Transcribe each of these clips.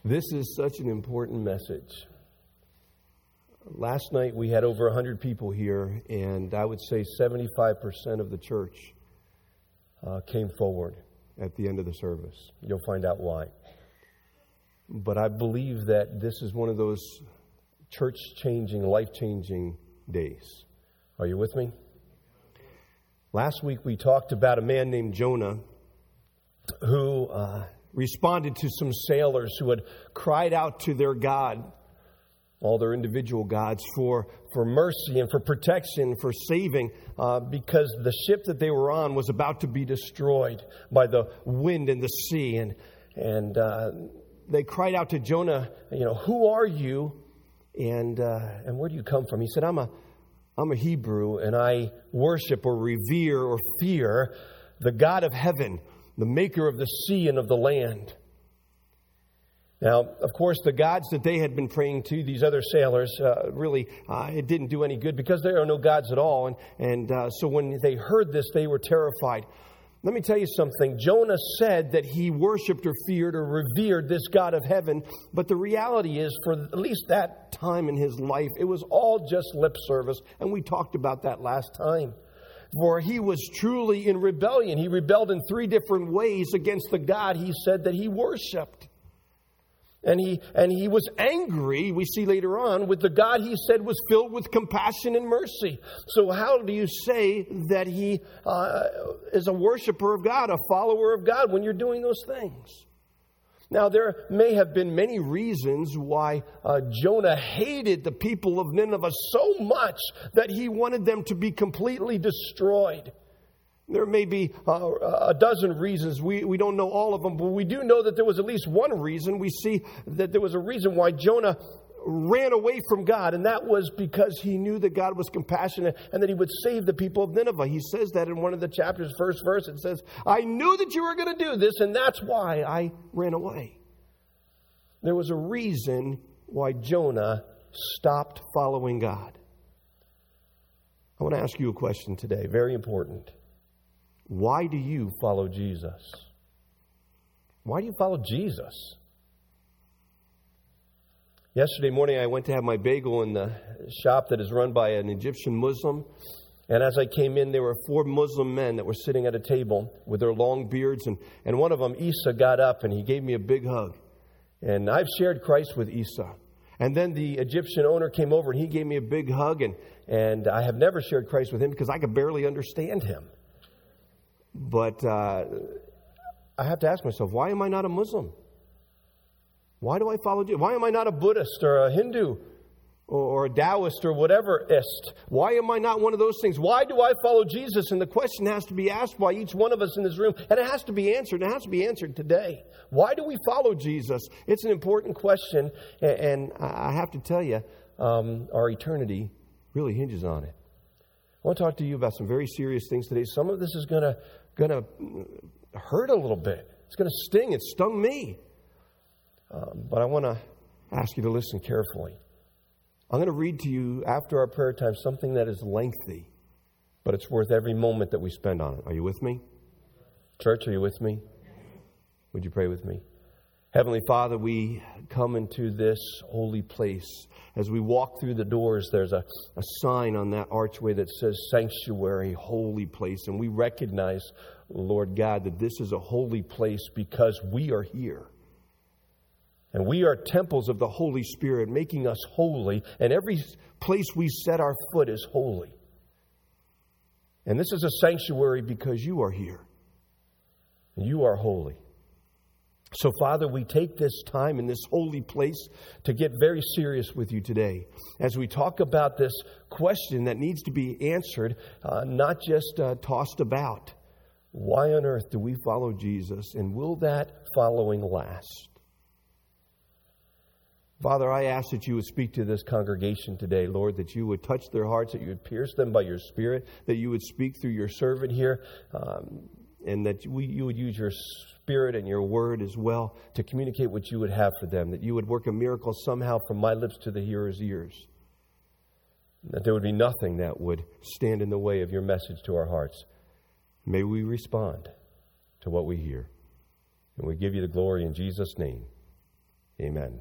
This is such an important message. Last night we had over 100 people here, and I would say 75% of the church came forward at the end of the service. You'll find out why. But I believe that this is one of those church-changing, life-changing days. Are you with me? Last week we talked about a man named Jonah who responded to some sailors who had cried out to their God, all their individual gods, for mercy and for protection, for saving, because the ship that they were on was about to be destroyed by the wind and the sea. And they cried out to Jonah, who are you and where do you come from? He said, I'm a Hebrew, and I worship or revere or fear the God of heaven, the maker of the sea and of the land. Now, of course, the gods that they had been praying to, these other sailors, it didn't do any good because there are no gods at all. And so when they heard this, they were terrified. Let me tell you something. Jonah said that he worshiped or feared or revered this God of heaven. But the reality is, for at least that time in his life, it was all just lip service. And we talked about that last time. For he was truly in rebellion. He rebelled in 3 different ways against the God he said that he worshiped. And he was angry, we see later on, with the God he said was filled with compassion and mercy. So how do you say that he is a worshiper of God, a follower of God, when you're doing those things? Now, there may have been many reasons why Jonah hated the people of Nineveh so much that he wanted them to be completely destroyed. There may be a dozen reasons. We don't know all of them, but we do know that there was at least one reason. We see that there was a reason why Jonah ran away from God, and that was because he knew that God was compassionate and that he would save the people of Nineveh. He says that in one of the chapters, first verse. It says, I knew that you were going to do this, and that's why I ran away. There was a reason why Jonah stopped following God. I want to ask you a question today, very important. Why do you follow Jesus? Why do you follow Jesus? Yesterday morning, I went to have my bagel in the shop that is run by an Egyptian Muslim. And as I came in, there were 4 Muslim men that were sitting at a table with their long beards. And one of them, Isa, got up and he gave me a big hug. And I've shared Christ with Isa. And then the Egyptian owner came over and he gave me a big hug. And I have never shared Christ with him because I could barely understand him. But I have to ask myself, why am I not a Muslim? Why do I follow Jesus? Why am I not a Buddhist or a Hindu or a Taoist or whatever-ist? Why am I not one of those things? Why do I follow Jesus? And the question has to be asked by each one of us in this room, and it has to be answered. It has to be answered today. Why do we follow Jesus? It's an important question, and I have to tell you, our eternity really hinges on it. I want to talk to you about some very serious things today. Some of this is going to hurt a little bit. It's going to sting. It stung me. But I want to ask you to listen carefully. I'm going to read to you after our prayer time something that is lengthy, but it's worth every moment that we spend on it. Are you with me? Church, are you with me? Would you pray with me? Heavenly Father, we come into this holy place. As we walk through the doors, there's a sign on that archway that says sanctuary, holy place. And we recognize, Lord God, that this is a holy place because we are here. And we are temples of the Holy Spirit, making us holy. And every place we set our foot is holy. And this is a sanctuary because you are here. And you are holy. So, Father, we take this time in this holy place to get very serious with you today as we talk about this question that needs to be answered, not just tossed about. Why on earth do we follow Jesus, and will that following last? Father, I ask that you would speak to this congregation today, Lord, that you would touch their hearts, that you would pierce them by your Spirit, that you would speak through your servant here, and that you would use your Spirit and your word as well to communicate what you would have for them, that you would work a miracle somehow from my lips to the hearer's ears, that there would be nothing that would stand in the way of your message to our hearts. May we respond to what we hear. And we give you the glory in Jesus' name. Amen.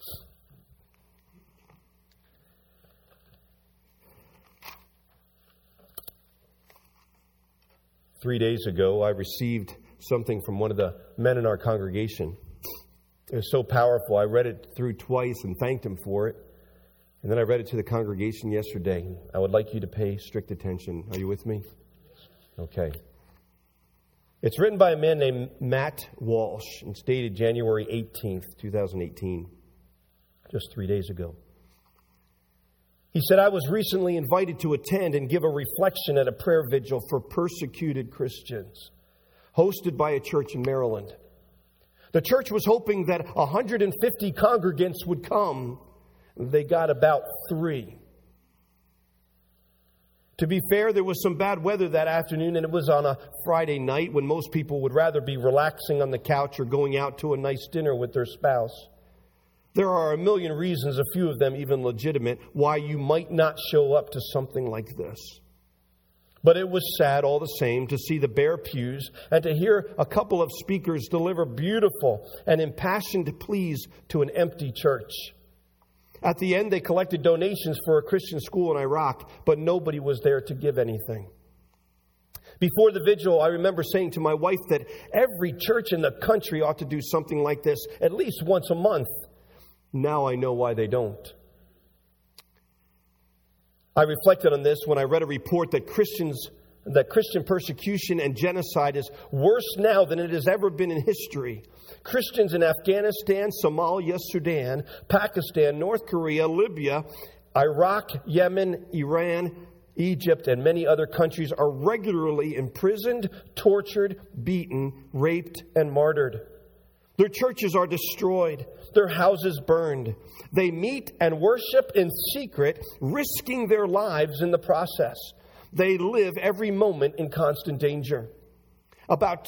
Three days ago, I received something from one of the men in our congregation. It was so powerful. I read it through twice and thanked him for it. And then I read it to the congregation yesterday. I would like you to pay strict attention. Are you with me? Okay. It's written by a man named Matt Walsh. It's dated January 18th, 2018, just 3 days ago. He said, I was recently invited to attend and give a reflection at a prayer vigil for persecuted Christians, hosted by a church in Maryland. The church was hoping that 150 congregants would come. They got about 3. To be fair, there was some bad weather that afternoon, and it was on a Friday night when most people would rather be relaxing on the couch or going out to a nice dinner with their spouse. There are a million reasons, a few of them even legitimate, why you might not show up to something like this. But it was sad all the same to see the bare pews and to hear a couple of speakers deliver beautiful and impassioned pleas to an empty church. At the end, they collected donations for a Christian school in Iraq, but nobody was there to give anything. Before the vigil, I remember saying to my wife that every church in the country ought to do something like this at least once a month. Now I know why they don't. I reflected on this when I read a report that Christian persecution and genocide is worse now than it has ever been in history. Christians in Afghanistan, Somalia, Sudan, Pakistan, North Korea, Libya, Iraq, Yemen, Iran, Egypt, and many other countries are regularly imprisoned, tortured, beaten, raped, and martyred. Their churches are destroyed, their houses burned. They meet and worship in secret, risking their lives in the process. They live every moment in constant danger. About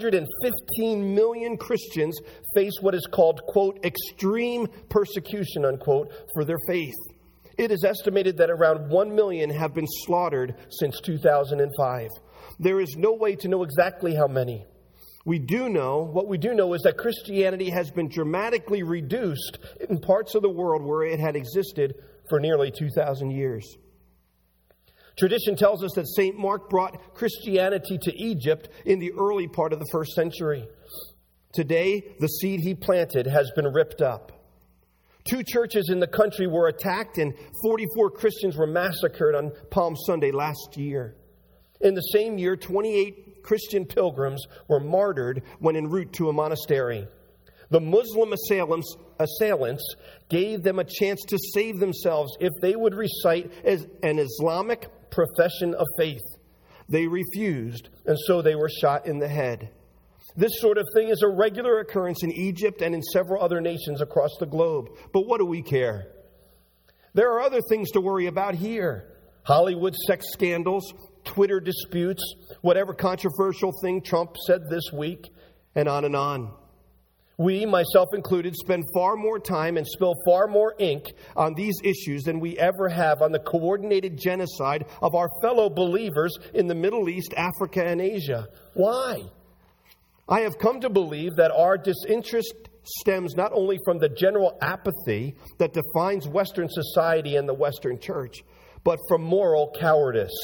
215 million Christians face what is called, quote, extreme persecution, unquote, for their faith. It is estimated that around 1 million have been slaughtered since 2005. There is no way to know exactly how many. What we do know is that Christianity has been dramatically reduced in parts of the world where it had existed for nearly 2,000 years. Tradition tells us that St. Mark brought Christianity to Egypt in the early part of the first century. Today, the seed he planted has been ripped up. 2 churches in the country were attacked and 44 Christians were massacred on Palm Sunday last year. In the same year, 28 Christian pilgrims were martyred when en route to a monastery. The Muslim assailants gave them a chance to save themselves if they would recite an Islamic profession of faith. They refused, and so they were shot in the head. This sort of thing is a regular occurrence in Egypt and in several other nations across the globe. But what do we care? There are other things to worry about here. Hollywood sex scandals, Twitter disputes, whatever controversial thing Trump said this week, and on and on. We, myself included, spend far more time and spill far more ink on these issues than we ever have on the coordinated genocide of our fellow believers in the Middle East, Africa, and Asia. Why? I have come to believe that our disinterest stems not only from the general apathy that defines Western society and the Western church, but from moral cowardice.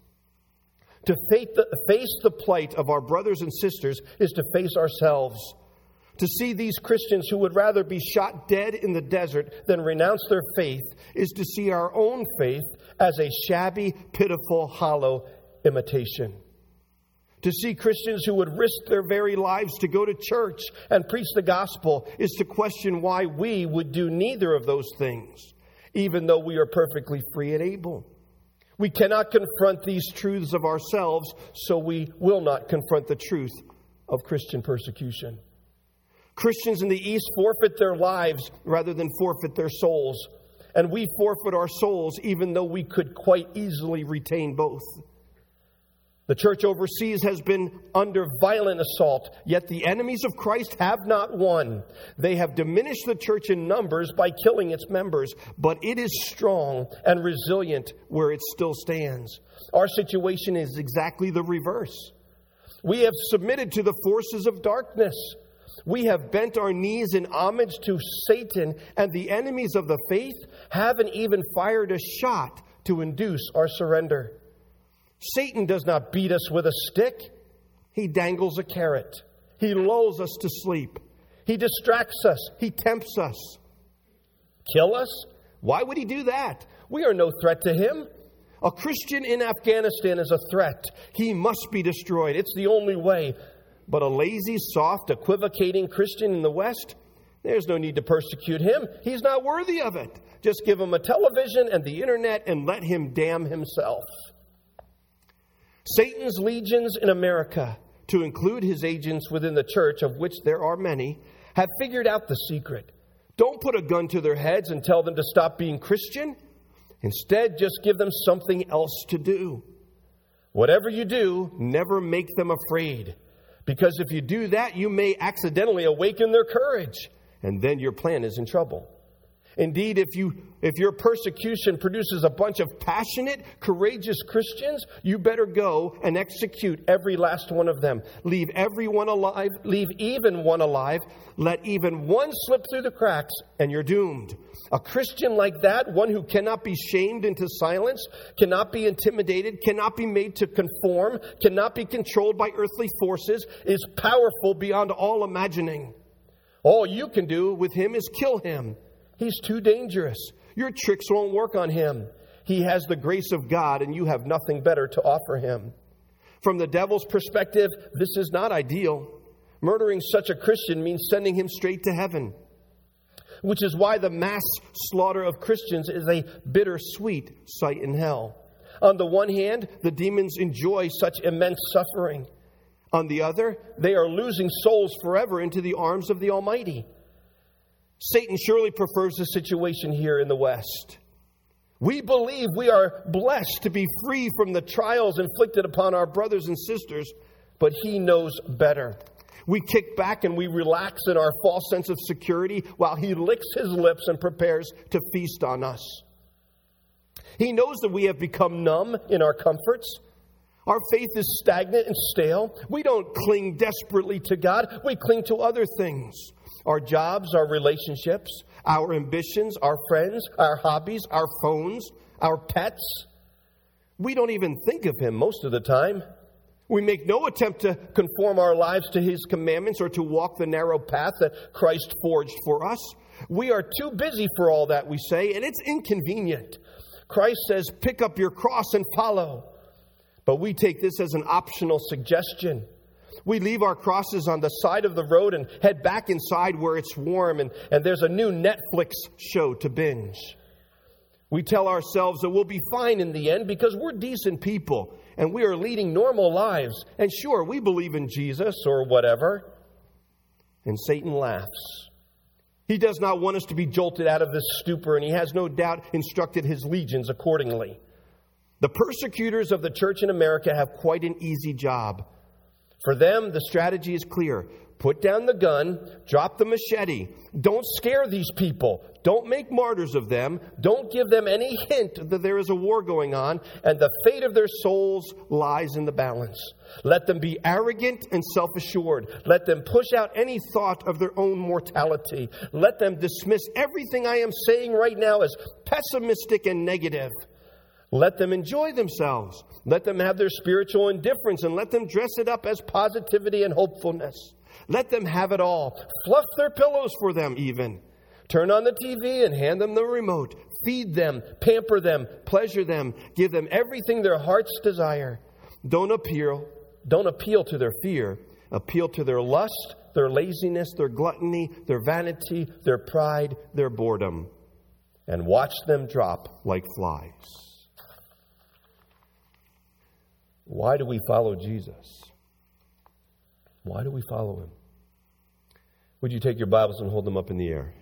To face the plight of our brothers and sisters is to face ourselves. To see these Christians who would rather be shot dead in the desert than renounce their faith is to see our own faith as a shabby, pitiful, hollow imitation. To see Christians who would risk their very lives to go to church and preach the gospel is to question why we would do neither of those things, even though we are perfectly free and able. We cannot confront these truths of ourselves, so we will not confront the truth of Christian persecution. Christians in the East forfeit their lives rather than forfeit their souls. And we forfeit our souls even though we could quite easily retain both. The church overseas has been under violent assault, yet the enemies of Christ have not won. They have diminished the church in numbers by killing its members, but it is strong and resilient where it still stands. Our situation is exactly the reverse. We have submitted to the forces of darkness. We have bent our knees in homage to Satan, and the enemies of the faith haven't even fired a shot to induce our surrender. Satan does not beat us with a stick. He dangles a carrot. He lulls us to sleep. He distracts us. He tempts us. Kill us? Why would he do that? We are no threat to him. A Christian in Afghanistan is a threat. He must be destroyed. It's the only way. But a lazy, soft, equivocating Christian in the West, there's no need to persecute him. He's not worthy of it. Just give him a television and the internet and let him damn himself. Satan's legions in America, to include his agents within the church, of which there are many, have figured out the secret. Don't put a gun to their heads and tell them to stop being Christian. Instead, just give them something else to do. Whatever you do, never make them afraid. Because if you do that, you may accidentally awaken their courage, and then your plan is in trouble. Indeed, if your persecution produces a bunch of passionate, courageous Christians, you better go and execute every last one of them. Leave everyone alive, leave even one alive, let even one slip through the cracks, and you're doomed. A Christian like that, one who cannot be shamed into silence, cannot be intimidated, cannot be made to conform, cannot be controlled by earthly forces, is powerful beyond all imagining. All you can do with him is kill him. He's too dangerous. Your tricks won't work on him. He has the grace of God, and you have nothing better to offer him. From the devil's perspective, this is not ideal. Murdering such a Christian means sending him straight to heaven, which is why the mass slaughter of Christians is a bittersweet sight in hell. On the one hand, the demons enjoy such immense suffering. On the other, they are losing souls forever into the arms of the Almighty. Satan surely prefers the situation here in the West. We believe we are blessed to be free from the trials inflicted upon our brothers and sisters, but he knows better. We kick back and we relax in our false sense of security while he licks his lips and prepares to feast on us. He knows that we have become numb in our comforts. Our faith is stagnant and stale. We don't cling desperately to God. We cling to other things. Our jobs, our relationships, our ambitions, our friends, our hobbies, our phones, our pets. We don't even think of him most of the time. We make no attempt to conform our lives to his commandments or to walk the narrow path that Christ forged for us. We are too busy for all that, we say, and it's inconvenient. Christ says, pick up your cross and follow. But we take this as an optional suggestion. We leave our crosses on the side of the road and head back inside where it's warm and there's a new Netflix show to binge. We tell ourselves that we'll be fine in the end because we're decent people and we are leading normal lives. And sure, we believe in Jesus or whatever. And Satan laughs. He does not want us to be jolted out of this stupor, and he has no doubt instructed his legions accordingly. The persecutors of the church in America have quite an easy job. For them, the strategy is clear. Put down the gun, drop the machete. Don't scare these people. Don't make martyrs of them. Don't give them any hint that there is a war going on, and the fate of their souls lies in the balance. Let them be arrogant and self-assured. Let them push out any thought of their own mortality. Let them dismiss everything I am saying right now as pessimistic and negative. Let them enjoy themselves. Let them have their spiritual indifference and let them dress it up as positivity and hopefulness. Let them have it all. Fluff their pillows for them even. Turn on the TV and hand them the remote. Feed them, pamper them, pleasure them. Give them everything their hearts desire. Don't appeal to their fear. Appeal to their lust, their laziness, their gluttony, their vanity, their pride, their boredom. And watch them drop like flies. Why do we follow Jesus? Why do we follow him? Would you take your Bibles and hold them up in the air?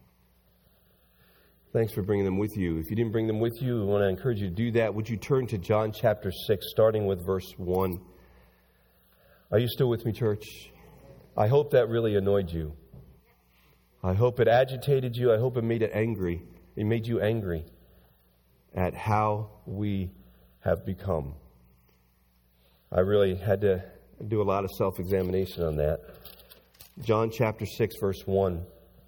Thanks for bringing them with you. If you didn't bring them with you, I want to encourage you to do that. Would you turn to John chapter 6, starting with verse 1? Are you still with me, church? I hope that really annoyed you. I hope it agitated you. I hope it made it angry. It made you angry at how we have become. I really had to do a lot of self-examination on that. John chapter 6, verse 1.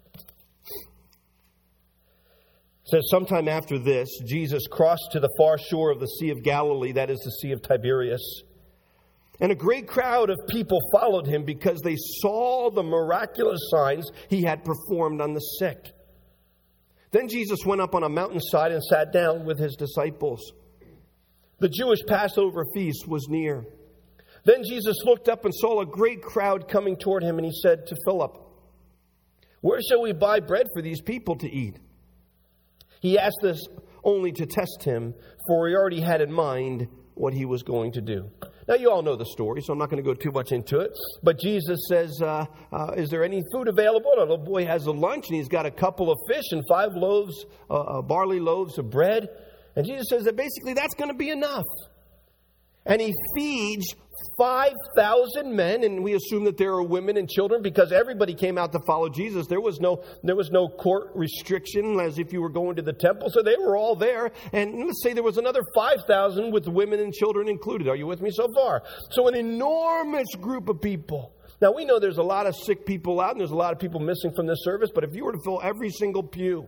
It says, sometime after this, Jesus crossed to the far shore of the Sea of Galilee, that is the Sea of Tiberias. And a great crowd of people followed him because they saw the miraculous signs he had performed on the sick. Then Jesus went up on a mountainside and sat down with his disciples. The Jewish Passover feast was near. Then Jesus looked up and saw a great crowd coming toward him, and he said to Philip, "Where shall we buy bread for these people to eat?" He asked this only to test him, for he already had in mind what he was going to do. Now, you all know the story, so I'm not going to go too much into it. But Jesus says, is there any food available? And a little boy has a lunch, and he's got a couple of fish and 5 loaves, barley loaves of bread. And Jesus says that basically that's going to be enough. And he feeds 5,000 men, and we assume that there are women and children because everybody came out to follow Jesus. There was no court restriction as if you were going to the temple, so they were all there. And let's say there was another 5,000 with women and children included. Are you with me so far? So an enormous group of people. Now, we know there's a lot of sick people out, and there's a lot of people missing from this service, but if you were to fill every single pew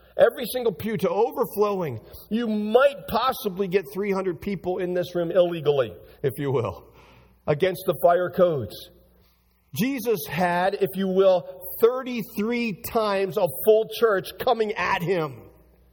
to overflowing, you might possibly get 300 people in this room illegally, if you will, against the fire codes. Jesus had, if you will, 33 times a full church coming at him.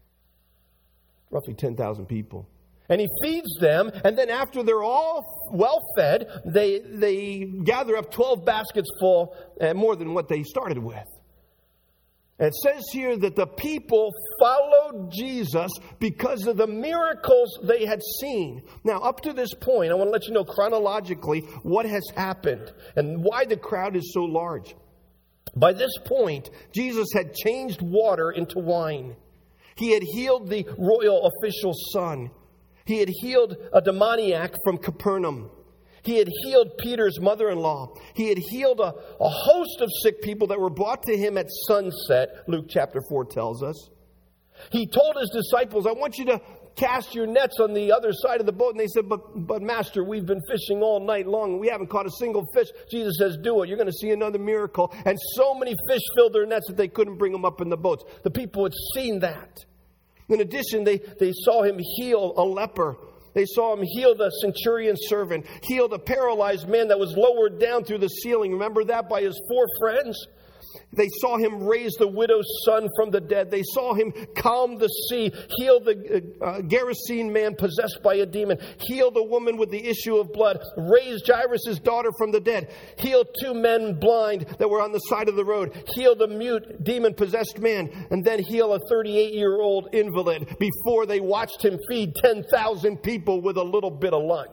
Roughly 10,000 people. And he feeds them, and then after they're all well fed, they gather up 12 baskets full, and more than what they started with. And it says here that the people followed Jesus because of the miracles they had seen. Now, up to this point, I want to let you know chronologically what has happened and why the crowd is so large. By this point, Jesus had changed water into wine. He had healed the royal official's son. He had healed a demoniac from Capernaum. He had healed Peter's mother-in-law. He had healed a host of sick people that were brought to him at sunset, Luke chapter 4 tells us. He told his disciples, I want you to cast your nets on the other side of the boat. And they said, but Master, we've been fishing all night long and we haven't caught a single fish. Jesus says, do it. You're going to see another miracle. And so many fish filled their nets that they couldn't bring them up in the boats. The people had seen that. In addition, they saw him heal a leper. They saw him heal the centurion's servant, heal the paralyzed man that was lowered down through the ceiling. Remember that, by his 4 friends? They saw him raise the widow's son from the dead. They saw him calm the sea, heal the Gerasene man possessed by a demon, heal the woman with the issue of blood, raise Jairus' daughter from the dead, heal 2 men blind that were on the side of the road, heal the mute demon-possessed man, and then heal a 38-year-old invalid before they watched him feed 10,000 people with a little bit of lunch.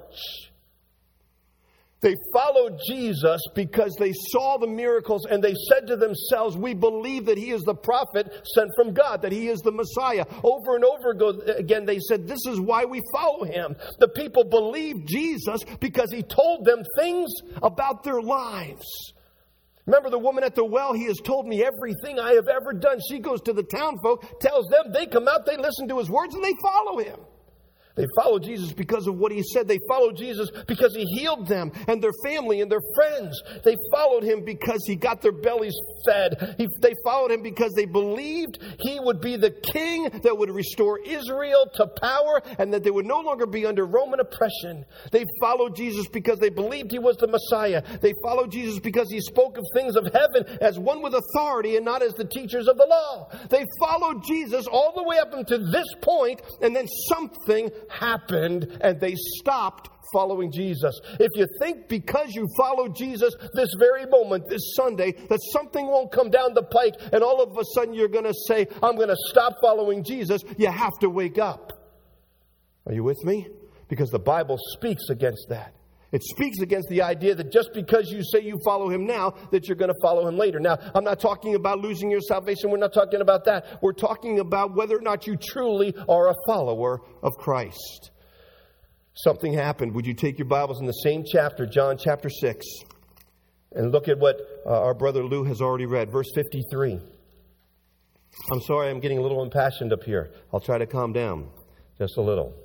They followed Jesus because they saw the miracles and they said to themselves, we believe that he is the prophet sent from God, that he is the Messiah. Over and over again, they said, this is why we follow him. The people believed Jesus because he told them things about their lives. Remember the woman at the well? He has told me everything I have ever done. She goes to the town folk, tells them, they come out, they listen to his words, and they follow him. They followed Jesus because of what he said. They followed Jesus because he healed them and their family and their friends. They followed him because he got their bellies fed. They followed him because they believed he would be the king that would restore Israel to power and that they would no longer be under Roman oppression. They followed Jesus because they believed he was the Messiah. They followed Jesus because he spoke of things of heaven as one with authority and not as the teachers of the law. They followed Jesus all the way up until this point, and then something happened and they stopped following Jesus. If you think because you follow Jesus this very moment, this Sunday, that something won't come down the pike and all of a sudden you're going to say, I'm going to stop following Jesus, you have to wake up. Are you with me? Because the Bible speaks against that. It speaks against the idea that just because you say you follow him now, that you're going to follow him later. Now, I'm not talking about losing your salvation. We're not talking about that. We're talking about whether or not you truly are a follower of Christ. Something happened. Would you take your Bibles in the same chapter, John chapter 6, and look at what our brother Lou has already read, verse 53. I'm sorry, I'm getting a little impassioned up here. I'll try to calm down just a little.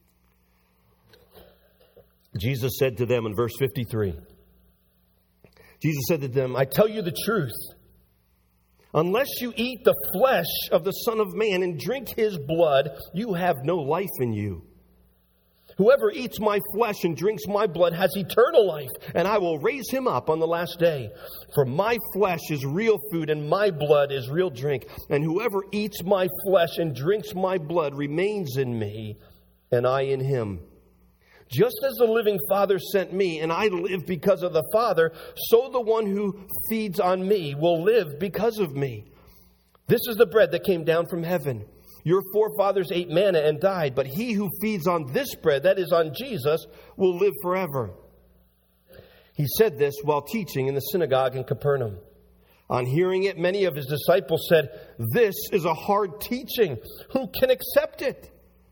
Jesus said to them in verse 53, Jesus said to them, I tell you the truth. Unless you eat the flesh of the Son of Man and drink his blood, you have no life in you. Whoever eats my flesh and drinks my blood has eternal life, and I will raise him up on the last day. For my flesh is real food, and my blood is real drink. And whoever eats my flesh and drinks my blood remains in me, and I in him. Just as the living Father sent me, and I live because of the Father, so the one who feeds on me will live because of me. This is the bread that came down from heaven. Your forefathers ate manna and died, but he who feeds on this bread, that is on Jesus, will live forever. He said this while teaching in the synagogue in Capernaum. On hearing it, many of his disciples said, This is a hard teaching. Who can accept it?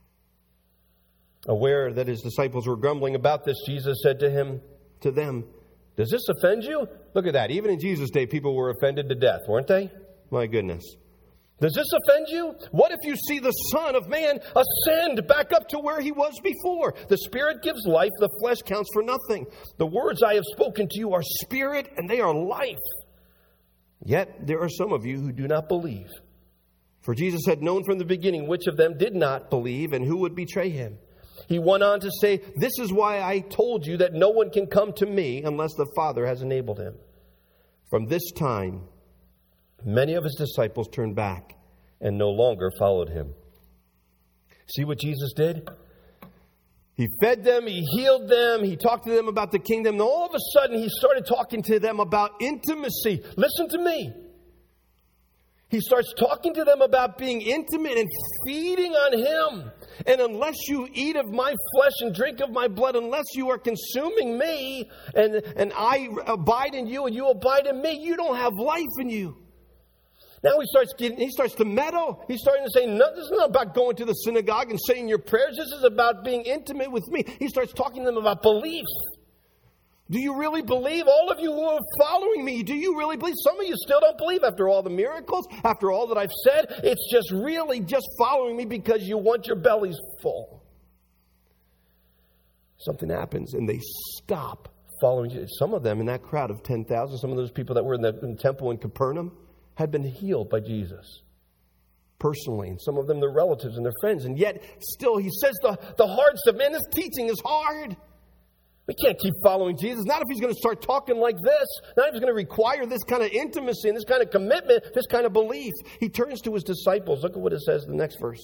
Aware that his disciples were grumbling about this, Jesus said to them, Does this offend you? Look at that. Even in Jesus' day, people were offended to death, weren't they? My goodness. Does this offend you? What if you see the Son of Man ascend back up to where he was before? The Spirit gives life, the flesh counts for nothing. The words I have spoken to you are spirit and they are life. Yet there are some of you who do not believe. For Jesus had known from the beginning which of them did not believe and who would betray him. He went on to say, This is why I told you that no one can come to me unless the Father has enabled him. From this time, many of his disciples turned back and no longer followed him. See what Jesus did? He fed them, he healed them, he talked to them about the kingdom. And all of a sudden, he started talking to them about intimacy. Listen to me. He starts talking to them about being intimate and feeding on him. And unless you eat of my flesh and drink of my blood, unless you are consuming me and I abide in you and you abide in me, you don't have life in you. Now he starts to meddle. He's starting to say, no, this is not about going to the synagogue and saying your prayers. This is about being intimate with me. He starts talking to them about belief. Do you really believe? All of you who are following me, do you really believe? Some of you still don't believe after all the miracles, after all that I've said. It's just really just following me because you want your bellies full. Something happens and they stop following you. Some of them in that crowd of 10,000, some of those people that were in the temple in Capernaum had been healed by Jesus personally. And some of them, their relatives and their friends. And yet still he says the hard stuff. Man, this teaching is hard. We can't keep following Jesus. Not if he's going to start talking like this. Not if he's going to require this kind of intimacy and this kind of commitment, this kind of belief. He turns to his disciples. Look at what it says in the next verse.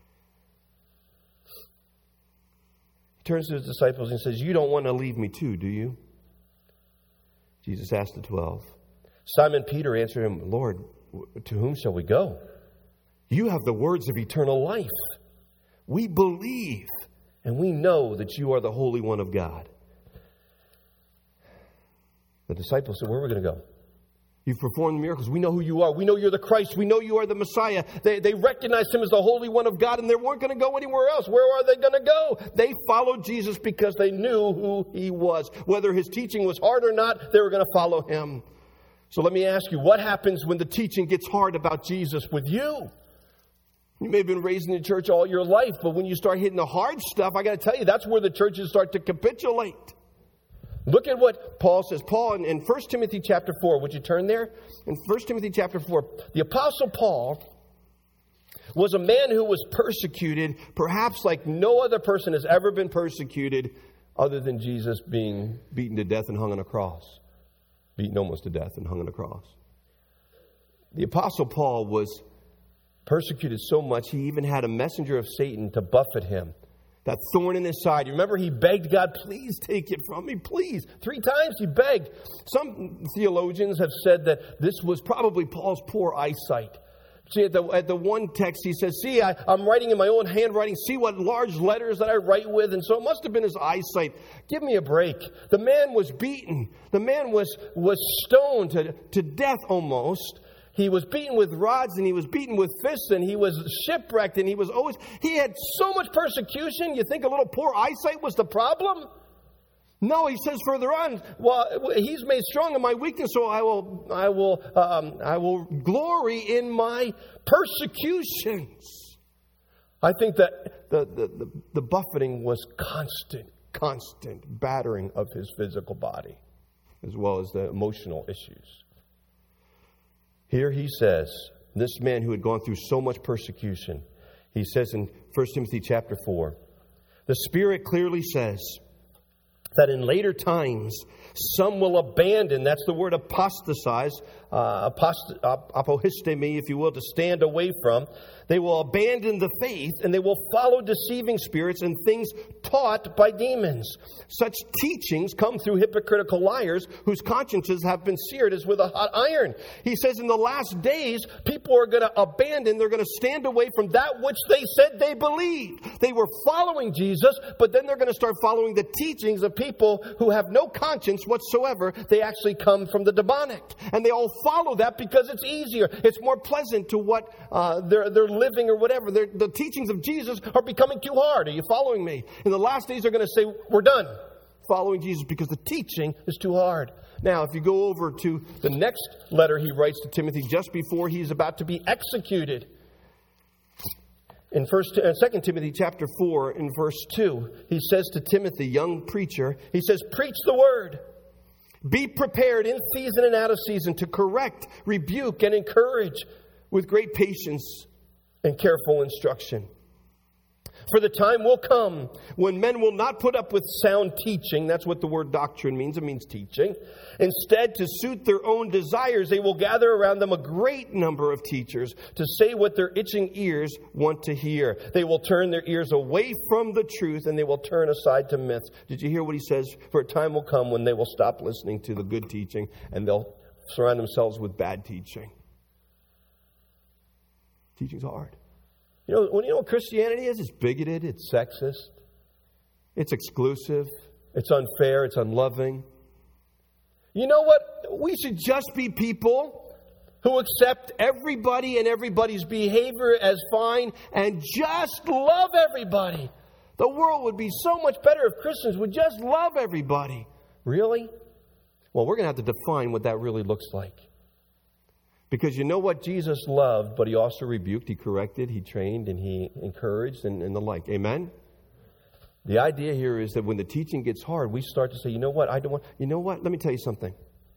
He turns to his disciples and says, You don't want to leave me too, do you? Jesus asked the 12. Simon Peter answered him, Lord, to whom shall we go? You have the words of eternal life. We believe and we know that you are the Holy One of God. The disciples said, where are we going to go? You've performed miracles. We know who you are. We know you're the Christ. We know you are the Messiah. They recognized him as the Holy One of God, and they weren't going to go anywhere else. Where are they going to go? They followed Jesus because they knew who he was. Whether his teaching was hard or not, they were going to follow him. So let me ask you, what happens when the teaching gets hard about Jesus with you? You may have been raised in the church all your life, but when you start hitting the hard stuff, I got to tell you, that's where the churches start to capitulate. Look at what Paul says. Paul in 1 Timothy chapter 4, would you turn there? In 1 Timothy chapter 4, the Apostle Paul was a man who was persecuted, perhaps like no other person has ever been persecuted other than Jesus being beaten to death and hung on a cross. Beaten almost to death and hung on a cross. The Apostle Paul was persecuted so much, he even had a messenger of Satan to buffet him. That thorn in his side. You remember he begged God, please take it from me, please. 3 times he begged. Some theologians have said that this was probably Paul's poor eyesight. See, at the one text he says, see, I'm writing in my own handwriting. See what large letters that I write with. And so it must have been his eyesight. Give me a break. The man was beaten. The man was stoned to death almost. He was beaten with rods and he was beaten with fists and he was shipwrecked and he had so much persecution. You think a little poor eyesight was the problem? No, he says further on, well, he's made strong in my weakness, so I will glory in my persecutions. I think that the buffeting was constant battering of his physical body. as well as the emotional issues. Here he says, this man who had gone through so much persecution, he says in 1 Timothy chapter 4, the Spirit clearly says that in later times, some will abandon, that's the word apostatize, apohistemi, if you will, to stand away from. They will abandon the faith and they will follow deceiving spirits and things taught by demons. Such teachings come through hypocritical liars whose consciences have been seared as with a hot iron. He says in the last days, people are going to abandon, they're going to stand away from that which they said they believed. They were following Jesus, but then they're going to start following the teachings of people who have no conscience whatsoever. They actually come from the demonic. And they all follow that because it's easier. It's more pleasant to what they're living or whatever. The teachings of Jesus are becoming too hard. Are you following me? In the last days, they're going to say, we're done following Jesus because the teaching is too hard. Now, if you go over to the next letter he writes to Timothy just before he's about to be executed, in 2 Timothy chapter 4 in verse 2, he says to Timothy, young preacher, he says, preach the word. Be prepared in season and out of season to correct, rebuke, and encourage with great patience and careful instruction. For the time will come when men will not put up with sound teaching. That's what the word doctrine means. It means teaching. Instead, to suit their own desires, they will gather around them a great number of teachers to say what their itching ears want to hear. They will turn their ears away from the truth and they will turn aside to myths. Did you hear what he says? For a time will come when they will stop listening to the good teaching and they'll surround themselves with bad teaching. Teaching's hard. You know what Christianity is? It's bigoted, it's sexist, it's exclusive, it's unfair, it's unloving. You know what? We should just be people who accept everybody and everybody's behavior as fine and just love everybody. The world would be so much better if Christians would just love everybody. Really? Well, we're going to have to define what that really looks like. Because you know what Jesus loved, but he also rebuked, he corrected, he trained, and he encouraged, and the like. Amen? The idea here is that when the teaching gets hard, we start to say, you know what, let me tell you something.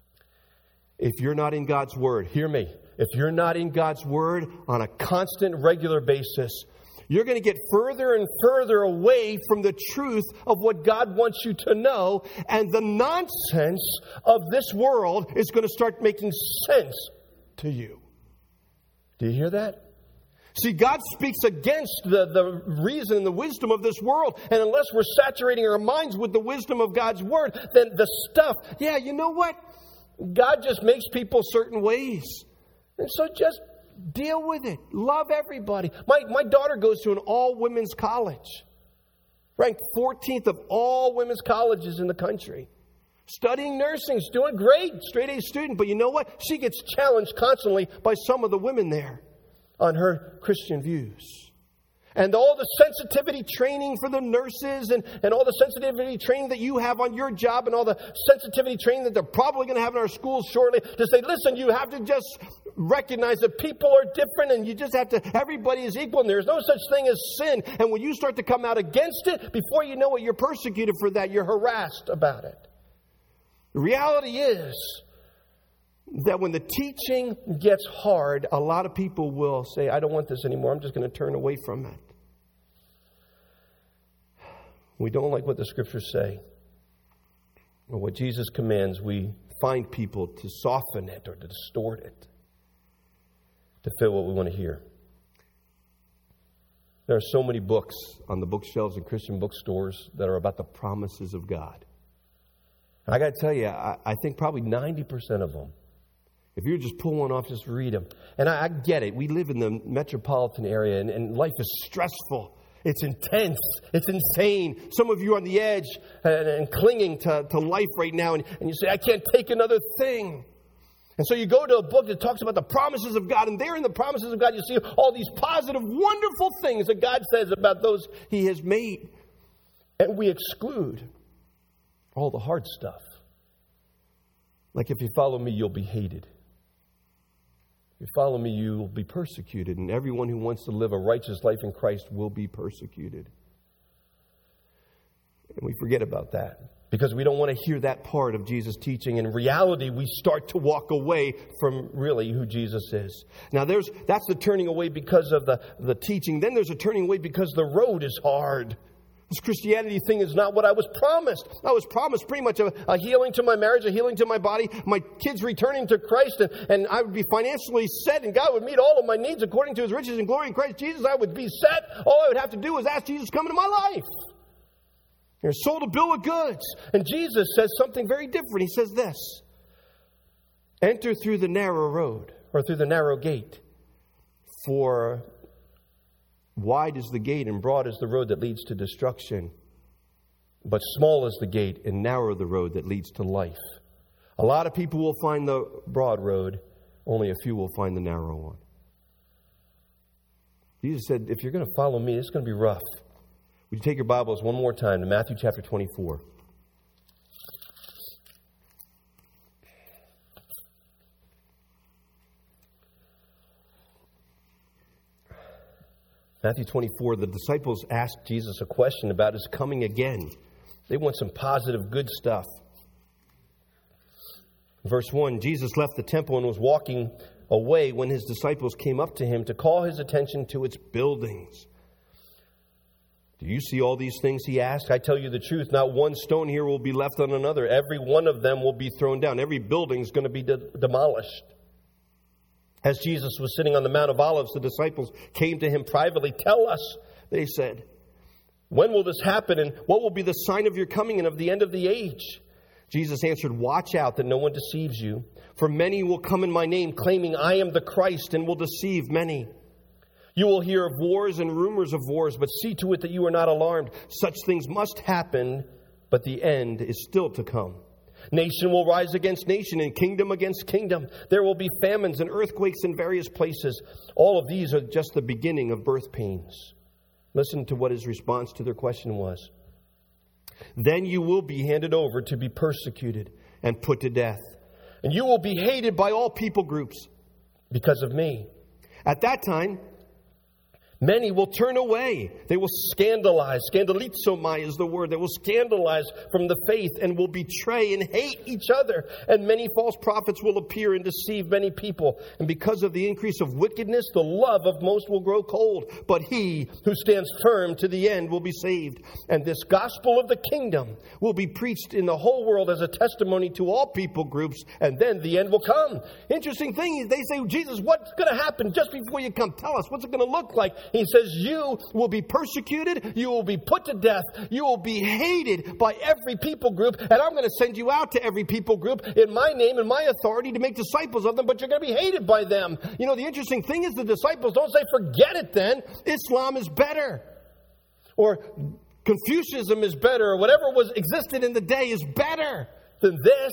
If you're not in God's Word, hear me. If you're not in God's Word on a constant, regular basis, you're going to get further and further away from the truth of what God wants you to know, and the nonsense of this world is going to start making sense to you. Do you hear that? See, God speaks against the reason and the wisdom of this world. And unless we're saturating our minds with the wisdom of God's Word, then the stuff, you know what? God just makes people certain ways. And so just deal with it. Love everybody. My daughter goes to an all-women's college. Ranked 14th of all women's colleges in the country. Studying nursing, she's doing great, straight A student. But you know what? She gets challenged constantly by some of the women there on her Christian views. And all the sensitivity training for the nurses and all the sensitivity training that you have on your job and all the sensitivity training that they're probably going to have in our schools shortly to say, listen, you have to just recognize that people are different and you just have to, everybody is equal and there's no such thing as sin. And when you start to come out against it, before you know it, you're persecuted for that. You're harassed about it. The reality is that when the teaching gets hard, a lot of people will say, I don't want this anymore. I'm just going to turn away from it. We don't like what the Scriptures say or what Jesus commands. We find people to soften it or to distort it to fit what we want to hear. There are so many books on the bookshelves in Christian bookstores that are about the promises of God. I got to tell you, I think probably 90% of them, if you just pull one off, just read them. And I get it. We live in the metropolitan area, and life is stressful. It's intense. It's insane. Some of you are on the edge and clinging to life right now, and you say, I can't take another thing. And so you go to a book that talks about the promises of God, and there in the promises of God, you see all these positive, wonderful things that God says about those He has made. And we exclude all the hard stuff. Like if you follow me, you'll be hated. If you follow me, you will be persecuted. And everyone who wants to live a righteous life in Christ will be persecuted. And we forget about that. because we don't want to hear that part of Jesus' teaching. In reality, we start to walk away from really who Jesus is. Now, that's the turning away because of the teaching. Then there's a turning away because the road is hard. This Christianity thing is not what I was promised. I was promised pretty much a healing to my marriage, a healing to my body, my kids returning to Christ, and I would be financially set, and God would meet all of my needs according to His riches and glory in Christ Jesus. I would be set. All I would have to do was ask Jesus to come into my life. You're sold a bill of goods. And Jesus says something very different. He says this: enter through the narrow road, or through the narrow gate. For wide is the gate and broad is the road that leads to destruction. But small is the gate and narrow the road that leads to life. A lot of people will find the broad road. Only a few will find the narrow one. Jesus said, if you're going to follow me, it's going to be rough. Would you take your Bibles one more time to Matthew chapter 24? Matthew 24, the disciples asked Jesus a question about His coming again. They want some positive, good stuff. Verse 1, Jesus left the temple and was walking away when His disciples came up to Him to call His attention to its buildings. Do you see all these things? He asked. I tell you the truth, not one stone here will be left on another. Every one of them will be thrown down. Every building is going to be demolished. As Jesus was sitting on the Mount of Olives, the disciples came to Him privately. Tell us, they said, when will this happen, and what will be the sign of your coming and of the end of the age? Jesus answered, watch out that no one deceives you, for many will come in my name, claiming I am the Christ, and will deceive many. You will hear of wars and rumors of wars, but see to it that you are not alarmed. Such things must happen, but the end is still to come. Nation will rise against nation and kingdom against kingdom. There will be famines and earthquakes in various places. All of these are just the beginning of birth pains. Listen to what His response to their question was. Then you will be handed over to be persecuted and put to death. And you will be hated by all people groups because of me. At that time, many will turn away. They will scandalize. Scandalizomai is the word. They will scandalize from the faith and will betray and hate each other. And many false prophets will appear and deceive many people. And because of the increase of wickedness, the love of most will grow cold. But he who stands firm to the end will be saved. And this gospel of the kingdom will be preached in the whole world as a testimony to all people groups. And then the end will come. Interesting thing is they say, Jesus, what's going to happen just before you come? Tell us, what's it going to look like? He says, you will be persecuted, you will be put to death, you will be hated by every people group, and I'm going to send you out to every people group in my name and my authority to make disciples of them, but you're going to be hated by them. You know, the interesting thing is the disciples don't say, forget it then, Islam is better, or Confucianism is better, or whatever existed in the day is better than this.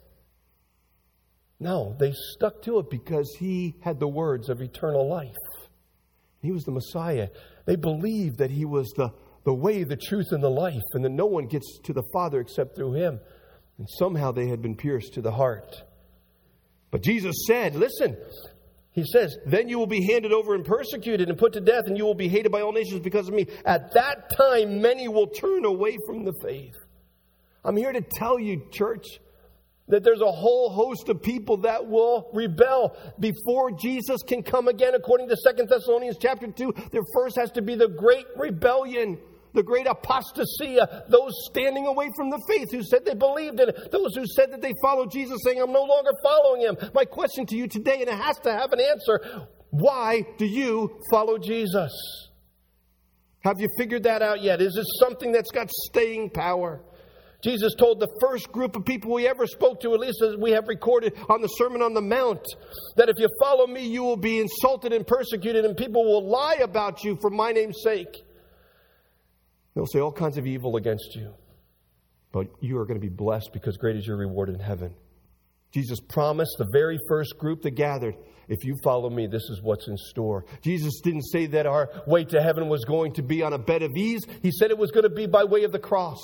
No, they stuck to it because He had the words of eternal life. He was the Messiah. They believed that He was the way, the truth, and the life, and that no one gets to the Father except through Him. And somehow they had been pierced to the heart. But Jesus said, listen, He says, then you will be handed over and persecuted and put to death, and you will be hated by all nations because of me. At that time, many will turn away from the faith. I'm here to tell you, church, that there's a whole host of people that will rebel before Jesus can come again. According to 2 Thessalonians chapter 2, there first has to be the great rebellion, the great apostasia, those standing away from the faith who said they believed in it, those who said that they followed Jesus saying, I'm no longer following Him. My question to you today, and it has to have an answer, why do you follow Jesus? Have you figured that out yet? Is this something that's got staying power? Jesus told the first group of people we ever spoke to, at least as we have recorded on the Sermon on the Mount, that if you follow me, you will be insulted and persecuted, and people will lie about you for my name's sake. They'll say all kinds of evil against you, but you are going to be blessed because great is your reward in heaven. Jesus promised the very first group that gathered, if you follow me, this is what's in store. Jesus didn't say that our way to heaven was going to be on a bed of ease. He said it was going to be by way of the cross.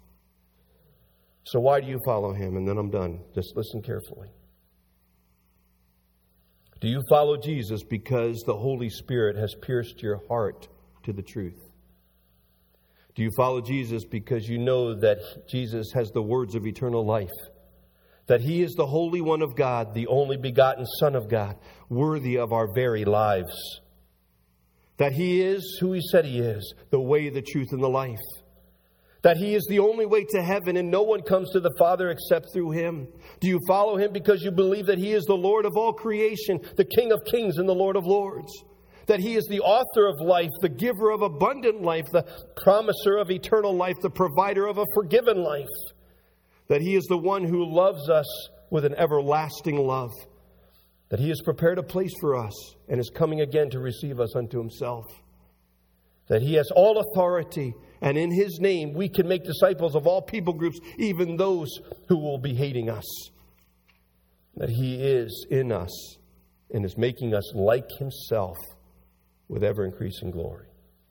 So why do you follow Him? And then I'm done. Just listen carefully. Do you follow Jesus because the Holy Spirit has pierced your heart to the truth? Do you follow Jesus because you know that Jesus has the words of eternal life? That He is the Holy One of God, the only begotten Son of God, worthy of our very lives. That He is who He said He is, the way, the truth, and the life. That He is the only way to heaven and no one comes to the Father except through Him. Do you follow Him because you believe that He is the Lord of all creation, the King of kings and the Lord of lords? That He is the author of life, the giver of abundant life, the promiser of eternal life, the provider of a forgiven life. That He is the one who loves us with an everlasting love. That He has prepared a place for us and is coming again to receive us unto Himself. That He has all authority, and in His name we can make disciples of all people groups, even those who will be hating us. That He is in us and is making us like Himself with ever-increasing glory.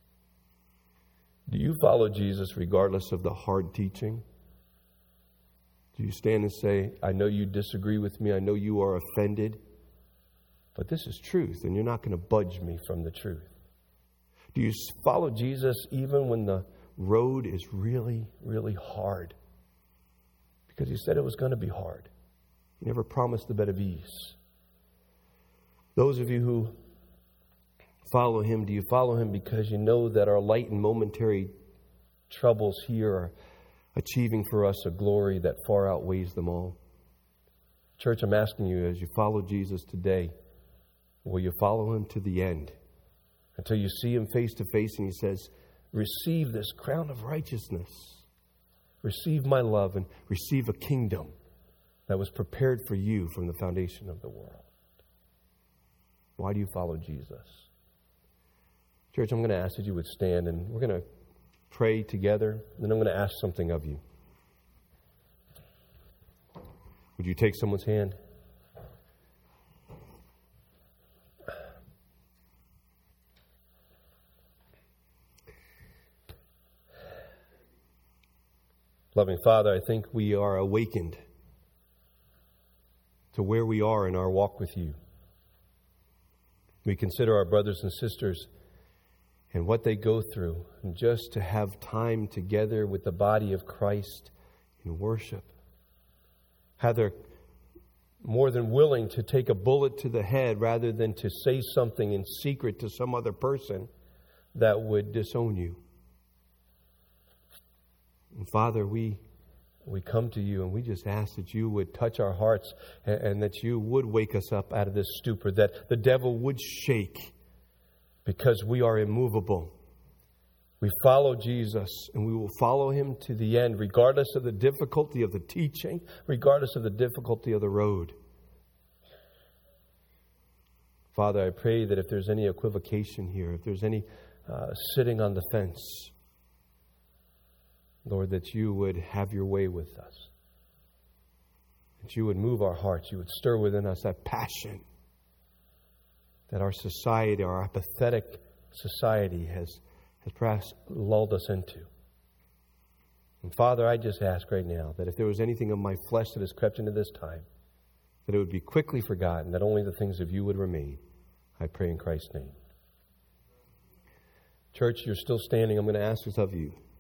Do you follow Jesus regardless of the hard teaching? Do you stand and say, I know you disagree with me, I know you are offended, but this is truth, and you're not going to budge me from the truth? Do you follow Jesus even when the road is really, really hard? Because He said it was going to be hard. He never promised a bed of ease. Those of you who follow Him, do you follow Him because you know that our light and momentary troubles here are achieving for us a glory that far outweighs them all? Church, I'm asking you, as you follow Jesus today, will you follow Him to the end? Until you see Him face to face and He says, receive this crown of righteousness. Receive my love and receive a kingdom that was prepared for you from the foundation of the world. Why do you follow Jesus? Church, I'm going to ask that you would stand, and we're going to pray together, and then I'm going to ask something of you. Would you take someone's hand? Loving Father, I think we are awakened to where we are in our walk with you. We consider our brothers and sisters and what they go through, and just to have time together with the body of Christ in worship. How they're more than willing to take a bullet to the head rather than to say something in secret to some other person that would disown you. And Father, we come to you and we just ask that you would touch our hearts and that you would wake us up out of this stupor, that the devil would shake because we are immovable. We follow Jesus and we will follow Him to the end, regardless of the difficulty of the teaching, regardless of the difficulty of the road. Father, I pray that if there's any equivocation here, if there's any sitting on the fence, Lord, that you would have your way with us. That you would move our hearts. You would stir within us that passion that our society, our apathetic society has perhaps lulled us into. And Father, I just ask right now that if there was anything of my flesh that has crept into this time, that it would be quickly forgotten, that only the things of you would remain. I pray in Christ's name. Church, you're still standing. I'm going to ask this of you.